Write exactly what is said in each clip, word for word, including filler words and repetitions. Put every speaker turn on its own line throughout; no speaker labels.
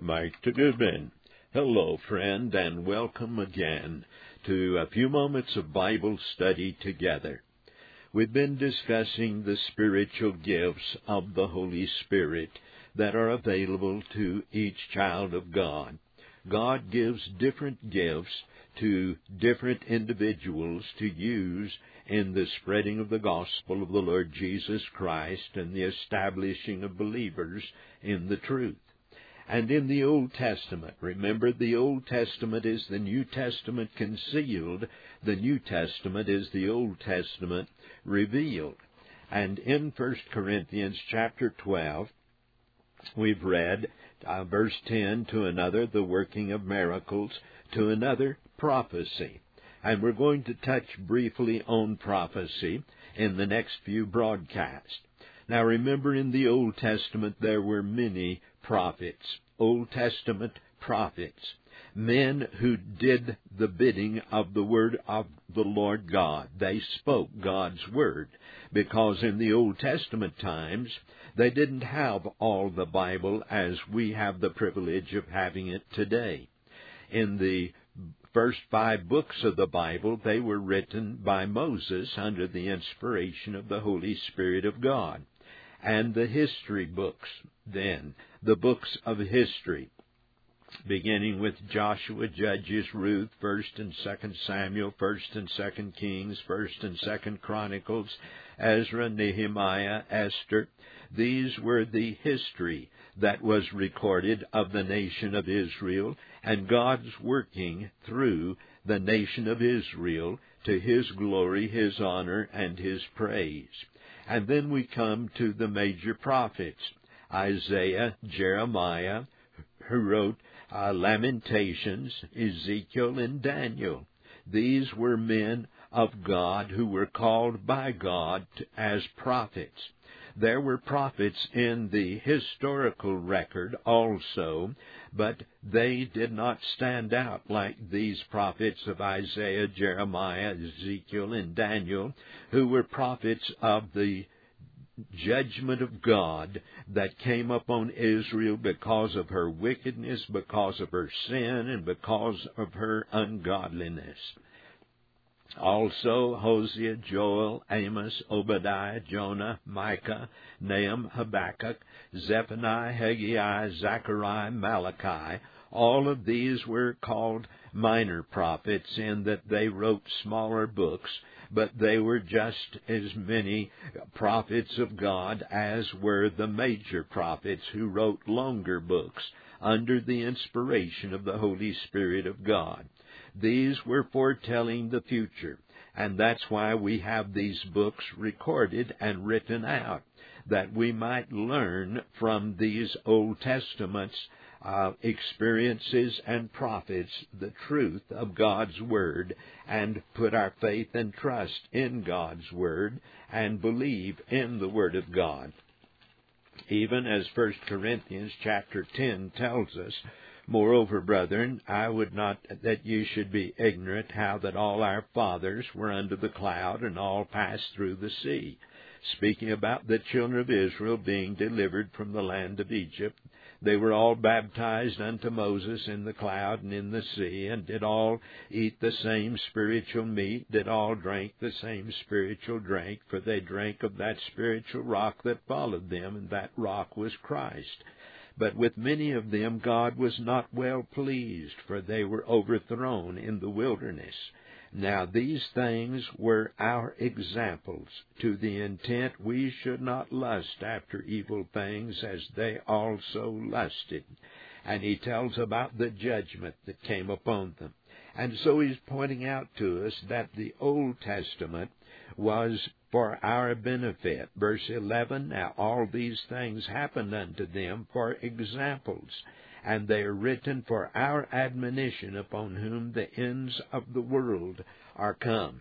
Mike Goodman. Hello, friend, and welcome again to a few moments of Bible study together. We've been discussing the spiritual gifts of the Holy Spirit that are available to each child of God. God gives different gifts to different individuals to use in the spreading of the gospel of the Lord Jesus Christ and the establishing of believers in the truth. And in the Old Testament, remember, the Old Testament is the New Testament concealed. The New Testament is the Old Testament revealed. And in First Corinthians chapter twelve, we've read uh, verse ten, to another the working of miracles, to another prophecy. And we're going to touch briefly on prophecy in the next few broadcasts. Now remember, in the Old Testament there were many prophets, Old Testament prophets, men who did the bidding of the word of the Lord God. They spoke God's word, because in the Old Testament times they didn't have all the Bible as we have the privilege of having it today. In the first five books of the Bible, they were written by Moses under the inspiration of the Holy Spirit of God. And the history books, then, the books of history, beginning with Joshua, Judges, Ruth, First and Second Samuel, First and Second Kings, First and Second Chronicles, Ezra, Nehemiah, Esther. These were the history that was recorded of the nation of Israel, and God's working through the nation of Israel to His glory, His honor, and His praise. And then we come to the major prophets, Isaiah, Jeremiah, who wrote uh, Lamentations, Ezekiel, and Daniel. These were men of God who were called by God to, as prophets. There were prophets in the historical record also, but they did not stand out like these prophets of Isaiah, Jeremiah, Ezekiel, and Daniel, who were prophets of the judgment of God that came upon Israel because of her wickedness, because of her sin, and because of her ungodliness. Also, Hosea, Joel, Amos, Obadiah, Jonah, Micah, Nahum, Habakkuk, Zephaniah, Haggai, Zechariah, Malachi. All of these were called minor prophets in that they wrote smaller books, but they were just as many prophets of God as were the major prophets who wrote longer books under the inspiration of the Holy Spirit of God. These were foretelling the future, and that's why we have these books recorded and written out, that we might learn from these Old Testaments uh, experiences and prophets the truth of God's Word, and put our faith and trust in God's Word and believe in the Word of God. Even as First Corinthians chapter ten tells us, moreover, brethren, I would not that you should be ignorant how that all our fathers were under the cloud and all passed through the sea. Speaking about the children of Israel being delivered from the land of Egypt, they were all baptized unto Moses in the cloud and in the sea, and did all eat the same spiritual meat, did all drink the same spiritual drink, for they drank of that spiritual rock that followed them, and that rock was Christ. But with many of them God was not well pleased, for they were overthrown in the wilderness. Now these things were our examples, to the intent we should not lust after evil things as they also lusted. And he tells about the judgment that came upon them. And so he's pointing out to us that the Old Testament was for our benefit. Verse eleven, now all these things happened unto them for examples, and they are written for our admonition, upon whom the ends of the world are come.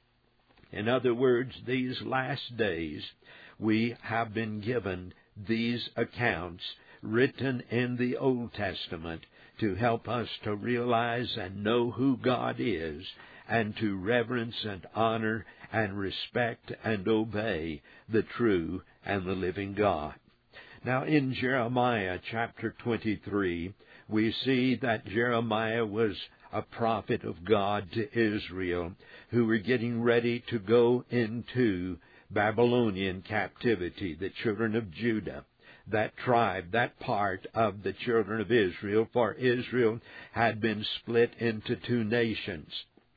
In other words, these last days we have been given these accounts written in the Old Testament to help us to realize and know who God is, and to reverence and honor and respect and obey the true and the living God. Now in Jeremiah chapter twenty-three, we see that Jeremiah was a prophet of God to Israel, who were getting ready to go into Babylonian captivity, the children of Judah, that tribe, that part of the children of Israel, for Israel had been split into two nations.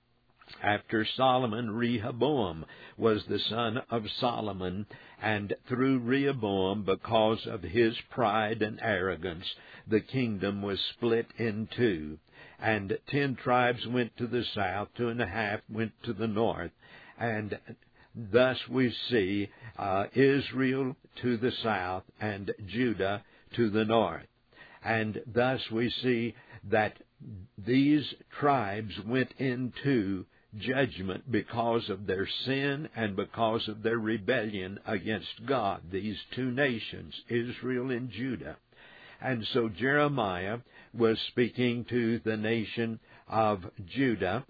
After Solomon, Rehoboam was the son of Solomon, and through Rehoboam, because of his pride and arrogance, the kingdom was split in two. And ten tribes went to the south, two and a half went to the north. And thus we see uh, Israel to the south and Judah to the north. And thus we see that these tribes went into judgment because of their sin and because of their rebellion against God, these two nations, Israel and Judah. And so Jeremiah was speaking to the nation of Judah,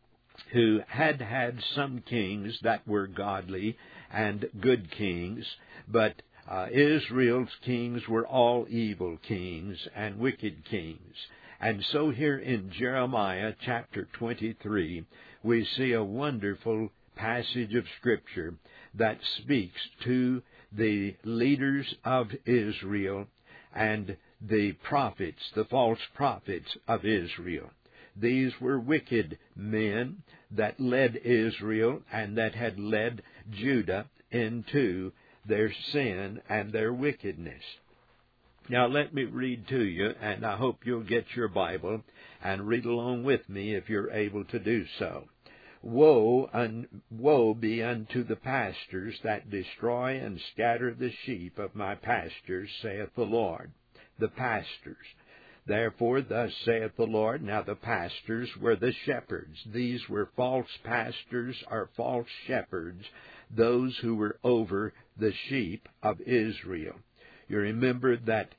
who had had some kings that were godly and good kings, but uh, Israel's kings were all evil kings and wicked kings. And so here in Jeremiah chapter twenty-three, we see a wonderful passage of Scripture that speaks to the leaders of Israel and the prophets, the false prophets of Israel. These were wicked men that led Israel and that had led Judah into their sin and their wickedness. Now let me read to you, and I hope you'll get your Bible and read along with me if you're able to do so. Woe, un, woe be unto the pastors that destroy and scatter the sheep of my pastures, saith the Lord. The pastors. Therefore, thus saith the Lord. Now the pastors were the shepherds. These were false pastors or false shepherds, those who were over the sheep of Israel. You remember that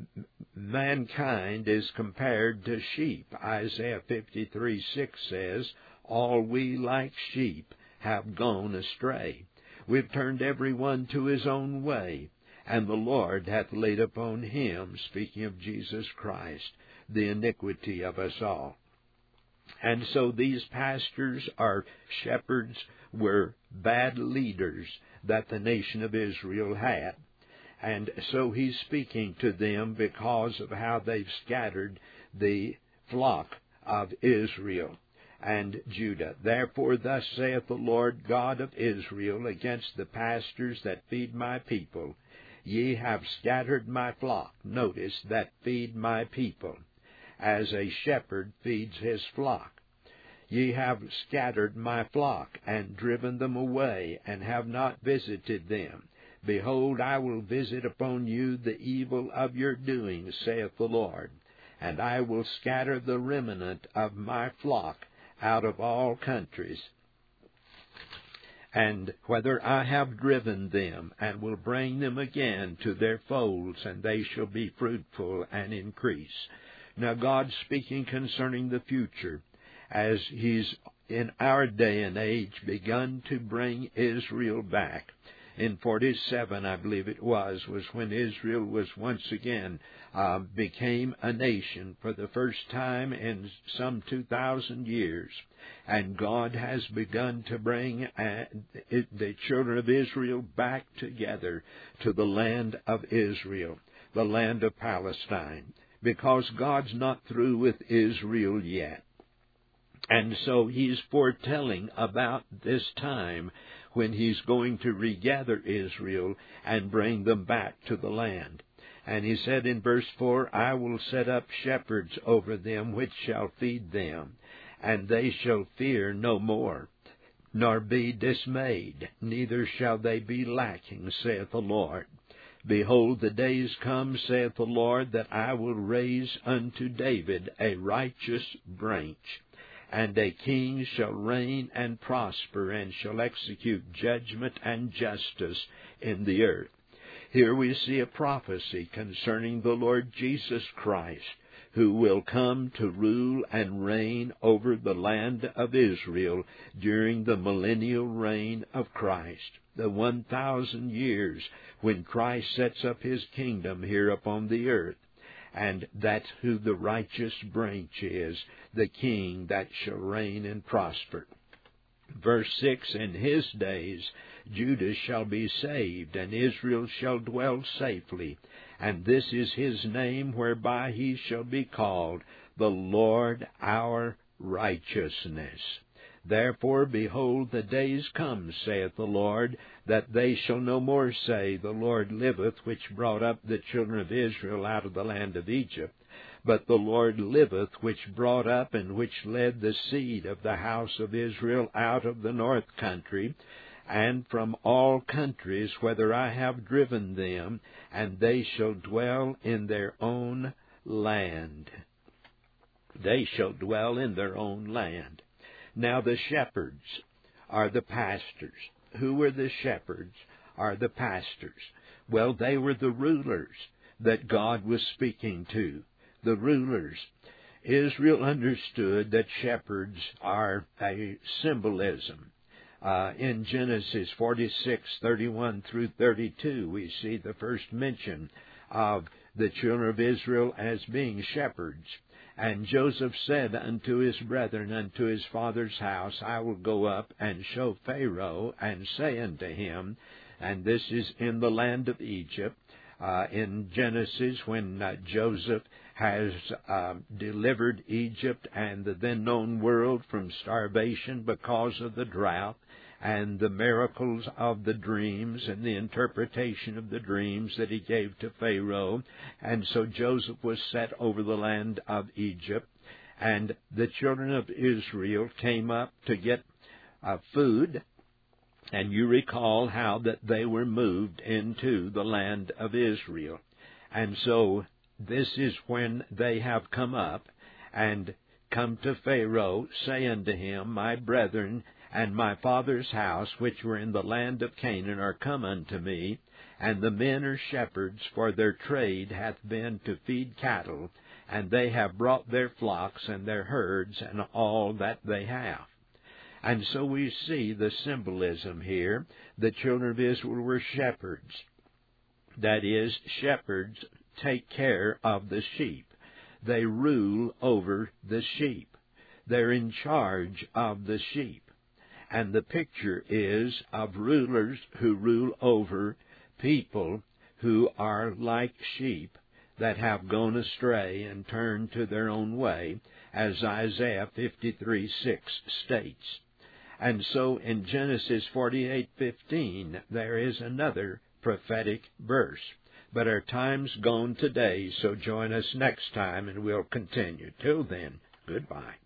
mankind is compared to sheep. Isaiah fifty-three six says, all we like sheep have gone astray. We've turned every one to his own way, and the Lord hath laid upon him, speaking of Jesus Christ, the iniquity of us all. And so these pastors or shepherds were bad leaders that the nation of Israel had. And so he's speaking to them because of how they've scattered the flock of Israel and Judah. Therefore, thus saith the Lord God of Israel against the pastors that feed my people, ye have scattered my flock. Notice that feed my people, as a shepherd feeds his flock. Ye have scattered my flock, and driven them away, and have not visited them. Behold, I will visit upon you the evil of your doings, saith the Lord, and I will scatter the remnant of my flock out of all countries. And whether I have driven them, and will bring them again to their folds, and they shall be fruitful and increase. Now God's speaking concerning the future, as He's in our day and age begun to bring Israel back. In forty-seven, I believe it was, was when Israel was once again uh, became a nation for the first time in some two thousand years. And God has begun to bring uh, it, the children of Israel back together to the land of Israel, the land of Palestine, because God's not through with Israel yet. And so He's foretelling about this time when He's going to regather Israel and bring them back to the land. And He said in verse four, I will set up shepherds over them which shall feed them, and they shall fear no more, nor be dismayed, neither shall they be lacking, saith the Lord. Behold, the days come, saith the Lord, that I will raise unto David a righteous branch, and a king shall reign and prosper, and shall execute judgment and justice in the earth. Here we see a prophecy concerning the Lord Jesus Christ, who will come to rule and reign over the land of Israel during the millennial reign of Christ. the one thousand years when Christ sets up his kingdom here upon the earth. And that's who the righteous branch is, the king that shall reign and prosper. Verse six, in his days Judah shall be saved, and Israel shall dwell safely. And this is his name whereby he shall be called, the Lord our righteousness. Therefore, behold, the days come, saith the Lord, that they shall no more say, The Lord liveth, which brought up the children of Israel out of the land of Egypt. But the Lord liveth, which brought up and which led the seed of the house of Israel out of the north country, and from all countries, whither I have driven them, and they shall dwell in their own land. They shall dwell in their own land. Now the shepherds are the pastors. Who were the shepherds? Are the pastors. Well, they were the rulers that God was speaking to. The rulers. Israel understood that shepherds are a symbolism. Uh, in Genesis forty-six, thirty-one through thirty-two, we see the first mention of the children of Israel as being shepherds. And Joseph said unto his brethren, unto his father's house, I will go up and show Pharaoh, and say unto him, and this is in the land of Egypt, uh, in Genesis, when uh, Joseph has uh, delivered Egypt and the then known world from starvation because of the drought, and the miracles of the dreams and the interpretation of the dreams that he gave to Pharaoh. And so Joseph was set over the land of Egypt, and the children of Israel came up to get uh, food. And you recall how that they were moved into the land of Israel. And so this is when they have come up and come to Pharaoh, say unto him, My brethren and my father's house, which were in the land of Canaan, are come unto me, and the men are shepherds, for their trade hath been to feed cattle, and they have brought their flocks and their herds and all that they have. And so we see the symbolism here. The children of Israel were shepherds. That is, shepherds take care of the sheep. They rule over the sheep. They're in charge of the sheep. And the picture is of rulers who rule over people who are like sheep that have gone astray and turned to their own way, as Isaiah fifty-three six states. And so in Genesis forty-eight fifteen, there is another prophetic verse. But our time's gone today, so join us next time and we'll continue. Till then, goodbye.